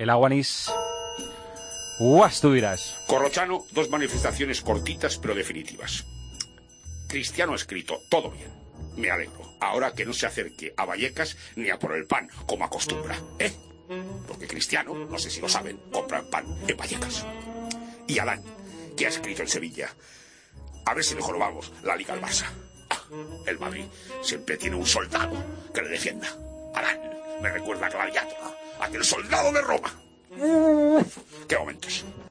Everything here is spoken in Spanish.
El Aguanís. Tú dirás. Corrochano, 2 manifestaciones cortitas pero definitivas. Cristiano ha escrito, todo bien. Me alegro. Ahora que no se acerque a Vallecas ni a por el pan, como acostumbra, ¿eh? Porque Cristiano, no sé si lo saben, compra pan en Vallecas. Y Adán, que ha escrito en Sevilla. A ver si mejor vamos la Liga al Barça. El Madrid siempre tiene un soldado que le defienda. Adán, me recuerda a Gladiator, aquel soldado de Roma. ¡Qué momentos!